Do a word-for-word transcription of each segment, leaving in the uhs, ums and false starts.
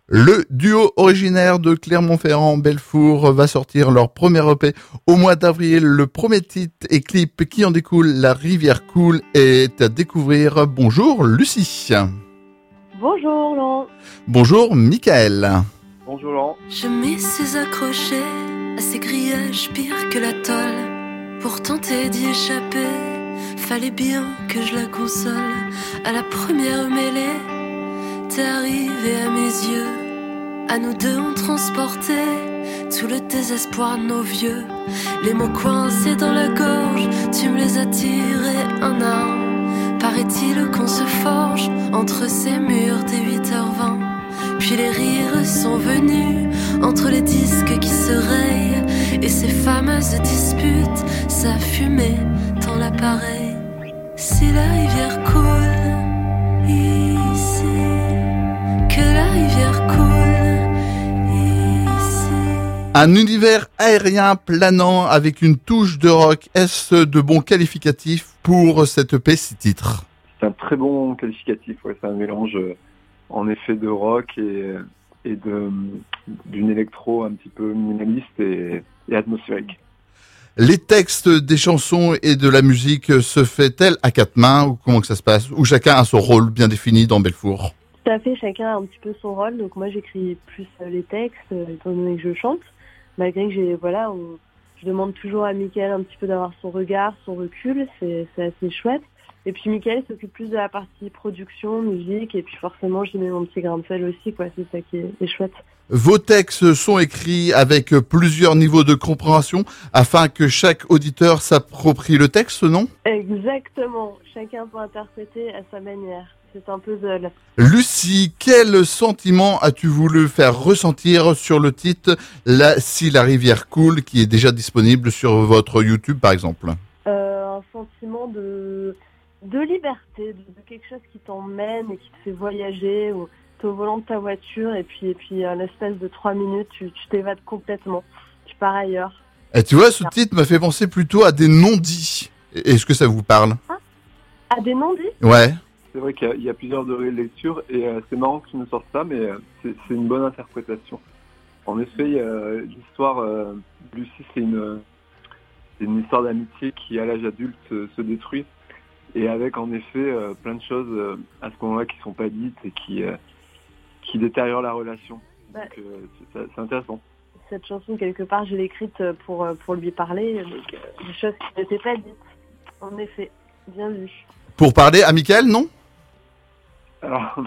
Le duo originaire de Clermont-Ferrand-Bellefour va sortir leur premier E P au mois d'avril. Le premier titre et clip qui en découle, La Rivière Cool, est à découvrir. Bonjour Lucie. Bonjour Laurent. Bonjour Michael. Bonjour Laurent. Je m'y suis accroché à ces grillages pires que la tôle. Pour tenter d'y échapper, fallait bien que je la console. À la première mêlée, t'es arrivé à mes yeux. À nous deux on transportait tout le désespoir de nos vieux. Les mots coincés dans la gorge, tu me les as tirés un à un. Paraît-il qu'on se forge entre ces murs dès huit heures vingt. Puis les rires sont venus entre les disques qui se rayent. Et ces fameuses disputes, ça fumait dans l'appareil. Si la rivière coule ici, que la rivière coule ici. Un univers aérien planant avec une touche de rock. Est-ce de bons qualificatifs pour cette E P six titres? C'est un très bon qualificatif, ouais, c'est un mélange euh, en effet de rock et, et de, d'une électro un petit peu minimaliste et, et atmosphérique. Les textes des chansons et de la musique se fait-elle à quatre mains ou comment que ça se passe? Ou chacun a son rôle bien défini dans Bellefour? Tout à fait, chacun a un petit peu son rôle. Donc moi j'écris plus les textes, euh, étant donné que je chante. Malgré que j'ai, voilà, on, je demande toujours à Mickaël un petit peu d'avoir son regard, son recul, c'est, c'est assez chouette. Et puis Mickaël s'occupe plus de la partie production, musique, et puis forcément j'y mets mon petit grain de sel aussi, quoi. C'est ça qui est, est chouette. Vos textes sont écrits avec plusieurs niveaux de compréhension afin que chaque auditeur s'approprie le texte, non? Exactement. Chacun peut interpréter à sa manière. C'est un puzzle. Lucie, quel sentiment as-tu voulu faire ressentir sur le titre la, Si la rivière coule, qui est déjà disponible sur votre YouTube par exemple? Euh, un sentiment de, de liberté, de, de quelque chose qui t'emmène et qui te fait voyager. Ou t'es au volant de ta voiture et puis, et puis en l'espace de trois minutes, tu, tu t'évades complètement. Tu pars ailleurs. Et tu vois, ce titre m'a fait penser plutôt à des non-dits. Est-ce que ça vous parle? Ah, à des non-dits? Ouais. C'est vrai qu'il y a, il y a plusieurs degrés de lecture et euh, c'est marrant que tu me sortes ça, mais euh, c'est, c'est une bonne interprétation. En effet, euh, l'histoire euh, de Lucie, c'est une, c'est une histoire d'amitié qui, à l'âge adulte, euh, se détruit. Et avec, en effet, euh, plein de choses euh, à ce moment-là qui ne sont pas dites et qui, euh, qui détériorent la relation. Bah, Donc, euh, c'est, c'est intéressant. Cette chanson, quelque part, je l'ai écrite pour, pour lui parler. Donc, euh, des choses qui n'étaient pas dites. En effet, bien vu. Pour parler à Michael, non? Alors,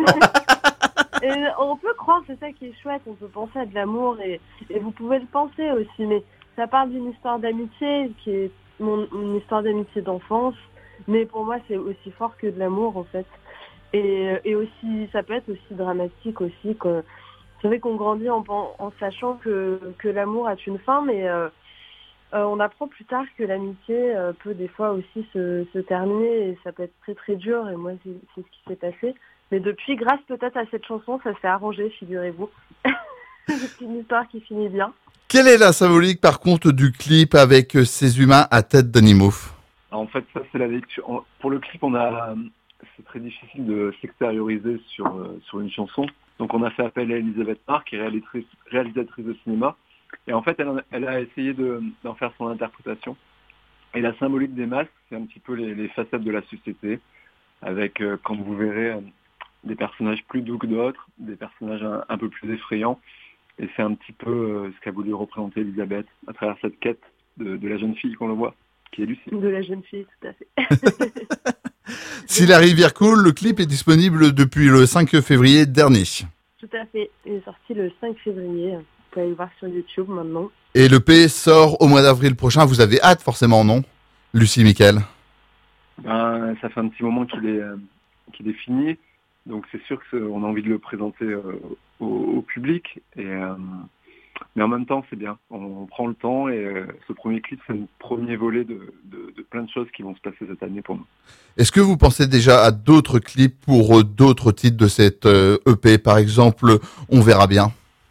Et on peut croire, c'est ça qui est chouette, on peut penser à de l'amour et, et vous pouvez le penser aussi, mais ça parle d'une histoire d'amitié qui est mon, une histoire d'amitié d'enfance, mais pour moi c'est aussi fort que de l'amour en fait. Et, et aussi, ça peut être aussi dramatique aussi. Que, c'est vrai qu'on grandit en, en sachant que, que l'amour a une fin, mais euh, euh, on apprend plus tard que l'amitié euh, peut des fois aussi se, se terminer et ça peut être très très dur. Et moi, c'est, c'est ce qui s'est passé. Mais depuis, grâce peut-être à cette chanson, ça s'est arrangé, figurez-vous. C'est une histoire qui finit bien. Quelle est la symbolique par contre du clip avec ces humains à tête d'animaux? en fait, ça c'est la lecture. En- Pour le clip, on a, c'est très difficile de s'extérioriser sur, euh, sur une chanson. Donc on a fait appel à Elisabeth Marc, qui est réalisatrice, réalisatrice de cinéma. Et en fait, elle, en- elle a essayé de, d'en faire son interprétation. Et la symbolique des masques, c'est un petit peu les, les facettes de la société, avec, euh, comme vous verrez, euh, des personnages plus doux que d'autres, des personnages un, un peu plus effrayants. Et c'est un petit peu euh, ce qu'a voulu représenter Elisabeth à travers cette quête de, de la jeune fille qu'on le voit, qui est Lucie. De la jeune fille, tout à fait. Si la rivière coule, le clip est disponible depuis le cinq février dernier. Tout à fait. Il est sorti le cinq février. Vous pouvez aller le voir sur YouTube maintenant. Et le P sort au mois d'avril prochain. Vous avez hâte forcément, non? Lucie, Michael? Ben, ça fait un petit moment qu'il est, euh, qu'il est fini. Donc c'est sûr qu'on a envie de le présenter euh, au, au public. Et, euh, mais en même temps, c'est bien. On, on prend le temps et euh, ce premier clip, c'est le premier volet de, de, de plein de choses qui vont se passer cette année pour nous. Est-ce que vous pensez déjà à d'autres clips pour euh, d'autres titres de cette euh, E P? Par exemple, On verra bien.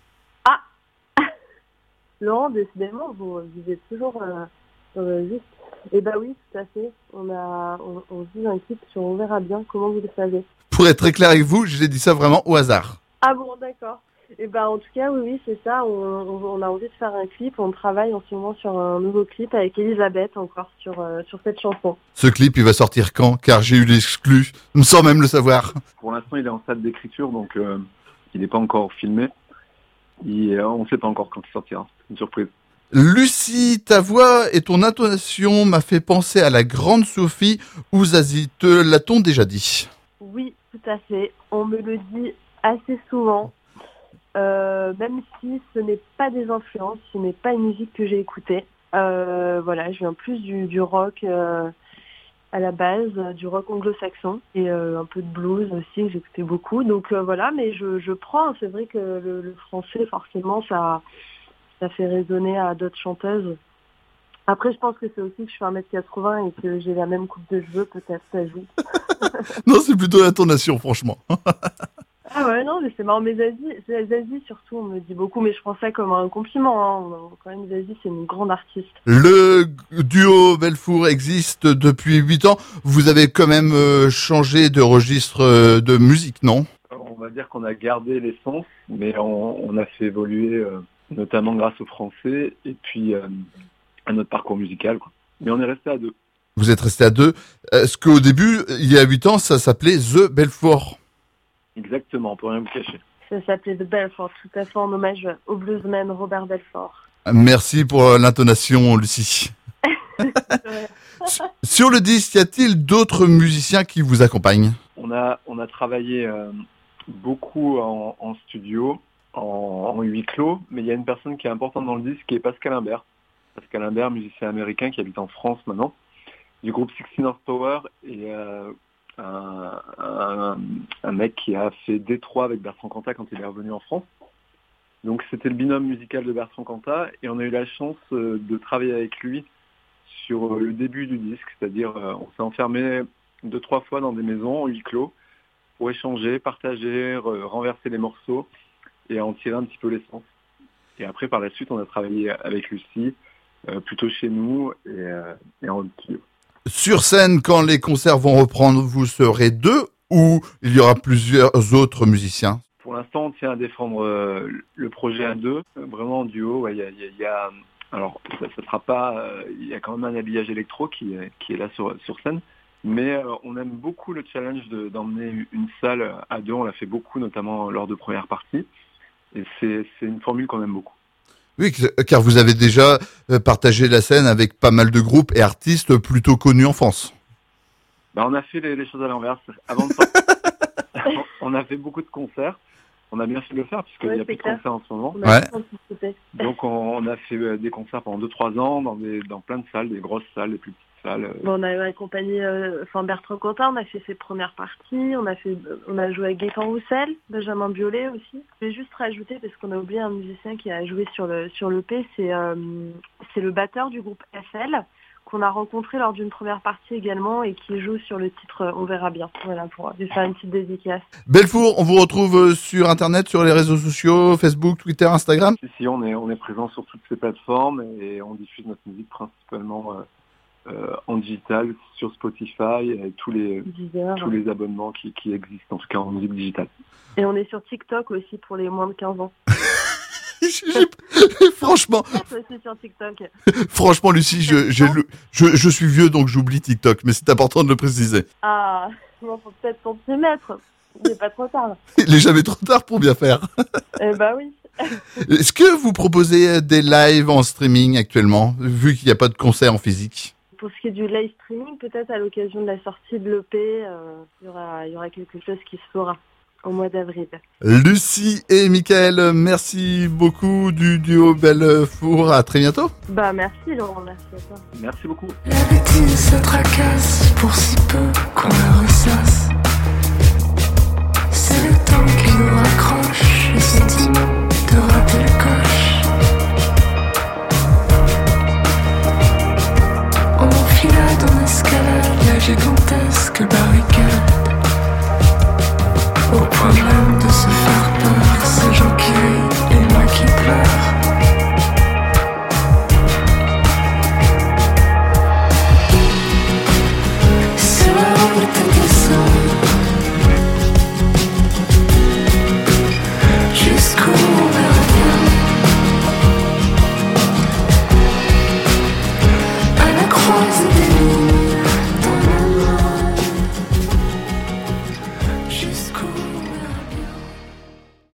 Laurent, décidément, vous, vous êtes toujours euh, euh, juste. Eh ben oui, tout à fait. On a, on, on vise un clip sur On verra bien. Comment vous le savez? Pour être très clair avec vous, j'ai dit ça vraiment au hasard. Ah bon, d'accord. Et ben en tout cas, oui, oui, c'est ça. On, on, on a envie de faire un clip. On travaille en ce moment sur un nouveau clip avec Elisabeth encore sur, euh, sur cette chanson. Ce clip, il va sortir quand? Car j'ai eu l'exclu, sans même le savoir. Pour l'instant, il est en stade d'écriture, donc euh, il n'est pas encore filmé. Et, euh, on ne sait pas encore quand il sortira. C'est une surprise. Lucie, ta voix et ton intonation m'a fait penser à la grande Sophie Ouzazi. Te l'a-t-on déjà dit? Oui, tout à fait. On me le dit assez souvent. Euh, même si ce n'est pas des influences, ce n'est pas une musique que j'ai écoutée. Euh, voilà, je viens plus du, du rock euh, à la base, du rock anglo-saxon et euh, un peu de blues aussi que j'écoutais beaucoup. Donc euh, voilà, mais je, je prends. C'est vrai que le, le français, forcément, ça, ça fait résonner à d'autres chanteuses. Après, je pense que c'est aussi que je fais un mètre quatre-vingts et que j'ai la même coupe de cheveux, peut-être ça joue. Non, c'est plutôt l'intonation, franchement. Ah ouais, non, mais c'est marrant. Mais Zazie, Zazie, surtout, on me dit beaucoup, mais je prends ça comme un compliment. Hein. Quand même, Zazie, c'est une grande artiste. Le duo Belfour existe depuis huit ans. Vous avez quand même euh, changé de registre euh, de musique, non? On va dire qu'on a gardé l'essence, mais on, on a fait évoluer, euh, notamment grâce au français et puis euh, à notre parcours musical, quoi. Mais on est resté à deux. Vous êtes resté à deux. Est-ce qu'au début, il y a huit ans, ça s'appelait The Belfour? Exactement, on peut rien vous cacher. Ça s'appelait The Belfort, tout à fait en hommage au bluesman Robert Belfort. Merci pour l'intonation, Lucie. Sur le disque, y a-t-il d'autres musiciens qui vous accompagnent? On a, on a travaillé euh, beaucoup en, en studio, en, en huis clos, mais il y a une personne qui est importante dans le disque qui est Pascal Imbert. Pascal Imbert, musicien américain qui habite en France maintenant, du groupe sixteen Horsepower et euh, un, un, un mec qui a fait Détroit avec Bertrand Cantat quand il est revenu en France. Donc c'était le binôme musical de Bertrand Cantat et on a eu la chance euh, de travailler avec lui sur euh, le début du disque, c'est-à-dire euh, on s'est enfermé deux, trois fois dans des maisons en huis clos pour échanger, partager, re- renverser les morceaux et en tirer un petit peu l'essence. Et après, par la suite, on a travaillé avec Lucie, euh, plutôt chez nous et, euh, et en studio. Sur scène, quand les concerts vont reprendre, vous serez deux ou il y aura plusieurs autres musiciens? Pour l'instant, on tient à défendre euh, le projet à deux, euh, vraiment en duo. Ouais, y a, y a, y a, alors, ça ne sera pas... Il euh, y a quand même un habillage électro qui, qui est là sur, sur scène. Mais euh, on aime beaucoup le challenge de, d'emmener une salle à deux. On l'a fait beaucoup, notamment lors de premières parties. Et c'est, c'est une formule qu'on aime beaucoup. Oui, car vous avez déjà partagé la scène avec pas mal de groupes et artistes plutôt connus en France. Bah, on a fait les, les choses à l'envers. Avant de sortir, on a fait beaucoup de concerts. On a bien fait de le faire puisqu'il Ouais, n'y a plus de concerts en ce moment. On a ouais. Donc on, on a fait des concerts pendant deux trois ans dans, des, dans plein de salles, des grosses salles, des plus petites salles. Bon, on a accompagné euh, enfin Bertrand Cantat, on a fait ses premières parties, on a, fait, on a joué avec Gaëtan Roussel, Benjamin Biolay aussi. Je vais juste rajouter, parce qu'on a oublié un musicien qui a joué sur le, sur l'E P, c'est, euh, c'est le batteur du groupe F L, qu'on a rencontré lors d'une première partie également et qui joue sur le titre On verra bien. Voilà, pour lui faire une petite dédicace. Belfour, on vous retrouve sur Internet, sur les réseaux sociaux, Facebook, Twitter, Instagram? Si, si, on est, on est présent sur toutes ces plateformes et on diffuse notre musique principalement euh, euh, en digital, sur Spotify et tous les, Deezer, tous les abonnements qui, qui existent, en tout cas en musique digitale. Et on est sur TikTok aussi pour les moins de quinze ans. Franchement, aussi sur TikTok. Franchement, Lucie, je, je, je, je suis vieux donc j'oublie TikTok, mais c'est important de le préciser. Ah, bon, faut peut-être s'en s'y mettre. Il n'est pas trop tard. Il n'est jamais trop tard pour bien faire. Eh bah oui. Est-ce que vous proposez des lives en streaming actuellement, vu qu'il n'y a pas de concert en physique? Pour ce qui est du live streaming, peut-être à l'occasion de la sortie de l'E P, euh, il y aura, il y aura quelque chose qui se fera au mois d'avril. Lucie et Mickaël, merci beaucoup du duo Belfour. À très bientôt. Bah merci Laurent, merci à toi. Merci beaucoup. La bêtise se tracasse pour si peu qu'on la ressasse. C'est le temps qui nous raccroche le sentiment de rater le coche. On enfilade, on escalade la gigantesque barricade. Au point même de se faire peur, ces gens qui rient et moi qui pleure. Sur la route des C'était lui.